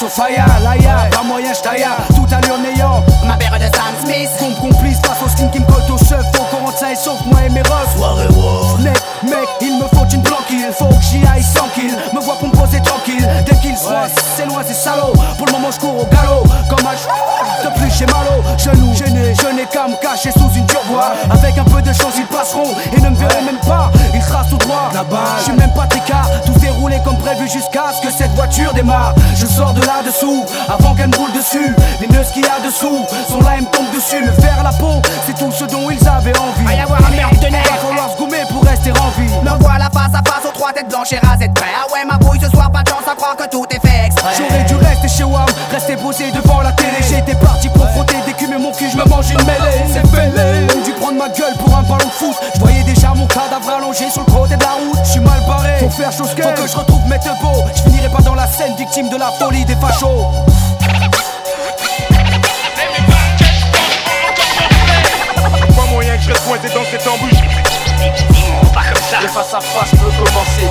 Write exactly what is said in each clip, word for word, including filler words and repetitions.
Sofia, Laïa, pas moyen j'taïa, tout allure néant. Ma paire de Sam Smith. Comp complice face au skin qui me colle au chef. Faut qu'on rentre ça et sauf moi et mes refs. Soirée wow. Mec, mec, il me faut une planquille. Faut que j'y aille sans qu'il me voit pour me poser tranquille. Dès qu'il se voit, c'est loin, c'est salaud. Pour le moment je cours au galop. Comme un ch... de plus chez Malo. Genou, gêné, je n'ai qu'à me cacher sous une turboie. Avec un peu de chance ils passeront et ne me verront même pas. Ils tracent tout droit, je suis même pas t'écart. Tout déroulé comme prévu jusqu'à ce que cette voiture démarre. Je sors de là-dessous, avant qu'elle me roule dessus. Les nœuds qu'il y a dessous sont là et me tombent dessus. Me faire la peau, c'est tout ce dont ils avaient envie. Va y avoir un merde de neige. Va falloir se gommer pour rester en vie. Me voilà face à face aux trois têtes blanches et rasées de près. Ah ouais ma bouille ce soir pas de chance à croire que tout est fait exprès. J'aurais dû rester chez Wam, rester posé devant la télé. J'étais parti pour frotter d'écume et mon cul, je me mange une mêlée. C'est fêlé, j'ai dû prendre ma gueule pour un ballon de foot. Je voyais déjà mon cadavre allongé sur le côté de la route. Je suis mal barré, faut faire chose qu'elle. Faut que je retrouve mes tebeaux. Je finirai pas dans la scène victime de la folie des fachos. Pas moyen que je reste pointé dans cette embouche. Pas comme ça. Le face à face peut commencer.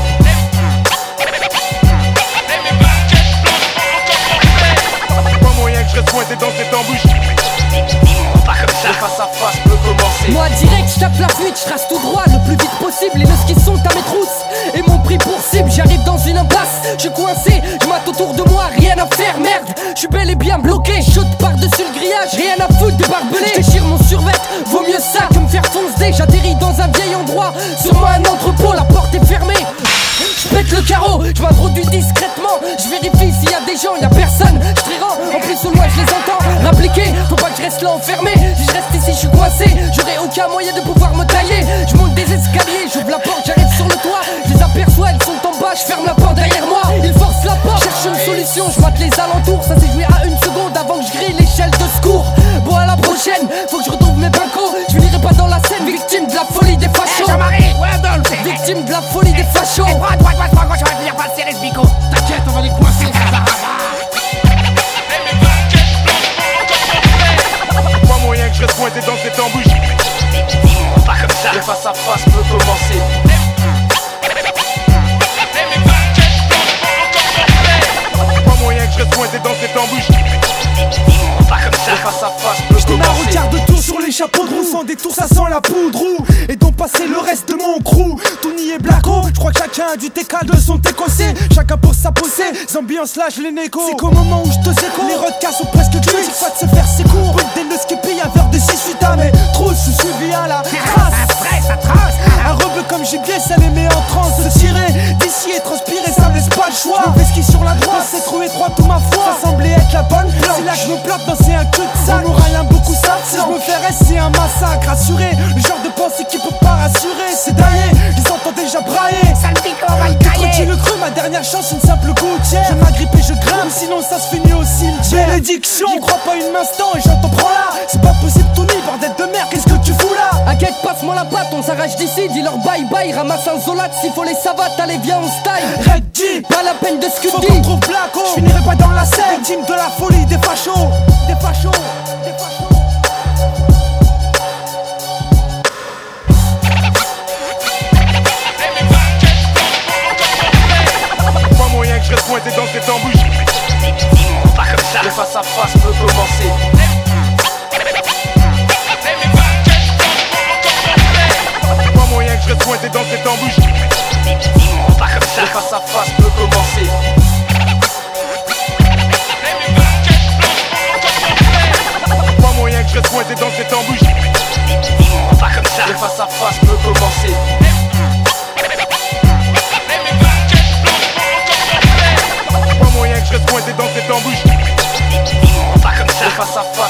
Pas moyen que je reste pointé dans cette embouche. Pas comme ça. Le face à face peut commencer. Moi direct, je tape la fuite, je trace tout droit le plus vite possible. Les nœuds qui sont à mes trousses et mon prix pour cible. J'arrive dans une impasse, je suis coincé, je mate autour de moi, rien à faire, merde. Je suis bel et bien bloqué, shoot par-dessus le grillage, rien à foutre de barbelé. Je déchire mon survêt, vaut mieux ça que me faire foncer. J'atterris dans un vieil endroit, sur moi un entrepôt, la porte est fermée. Je pète le carreau, je m'introduis discrètement. Je vérifie s'il y a des gens, y a personne. Je suis rend, en plus au loin je les entends rappliquer, faut pas que je reste là enfermé. Si je reste ici je suis coincé, j'aurai aucun moyen de pouvoir me tailler. Je monte des escaliers, j'ouvre la porte, j'arrive sur le toit. Je les aperçois, elles sont en bas, je ferme la porte derrière moi. Ils forcent la porte, cherche une solution, je mate les alentours. Ça s'est joué à une seconde avant que je grille l'échelle de secours. Bon à la prochaine, faut que je retrouve mes pincos. Je finirai pas dans la scène, victime de la folie des fachos. Jean-Marie, ouais Adolphe. Victime de la folie des fachos. Droite, droite, droite, droite, je vais venir pas le serrer ce bico. T'inquiète, on va les coincer. Pas moyen que je reste pointé dans cette embouche. Pas comme ça. Le face à face peut commencer. Pas moyen que je reste pointé dans cette embouche. Pas comme ça. Le face à face peut J'étais ma commencer. regarde de tour sur les chapeaux de roue. Sans détour ça sent la poudre roux. Et donc passer le reste de mon crew. Tout n'y est blacko. J'crois que chacun a du T K de son écossais. Chacun pour sa posée. Ambiance là je les négo. C'est qu'au moment où je te séco, les redcas sont presque cuits. Pas de se faire ses cours. Des nœuds qui payent à vers des six huit à mes trousses. Je suis suivi à la trace. Après ça trace. Un rebeu comme gibier, ça les met en transe. Se tirer d'ici et transpirer, ça me laisse pas le choix. Je me fais ski sur la droite, c'est trop étroit tout ma foi. Ça semblait être la bonne planche. C'est là que je me plante dans c'est un cul de sac. On nous rien beaucoup ça. Si je me fais reste, c'est un massacre. Assuré, le genre de pensée qui peut pas rassurer. C'est daillé, je les entends déjà brailler. Sale bico, on va le Quand tu tailler. le creux, ma dernière chance, une simple gouttière. Je m'agrippe et je grimpe, sinon ça se finit au cimetière. Bénédiction, j'y crois pas une instant et j'entends prends là. C'est pas possible, Tony, bordel de merde, qu'est-ce que tu fous là? Inquiète, passe-moi la patte, on s'arrache d'ici, dis-leur bye bye, ramasse un zolat, s'il faut les savates, allez viens on style. Red Deep, Pas la peine de ce que faut tu qu'on dis. trouve Blacko. Je finirai pas dans la scène, victime de la folie des fachos. Des fachos, des fachos. Pas moyen que je reste pointé dans cette embouche. Pas comme ça. Le face à face peut commencer. Pas moyen que je reste pointé dans cette embouche. Pas comme ça. Le face à face peut commencer. Pas moyen que je reste pointé dans cette embouche. Pas comme ça. Le face à face peut commencer. Pas moyen que je reste pointé dans cette embouche. Pas comme ça. Le face à face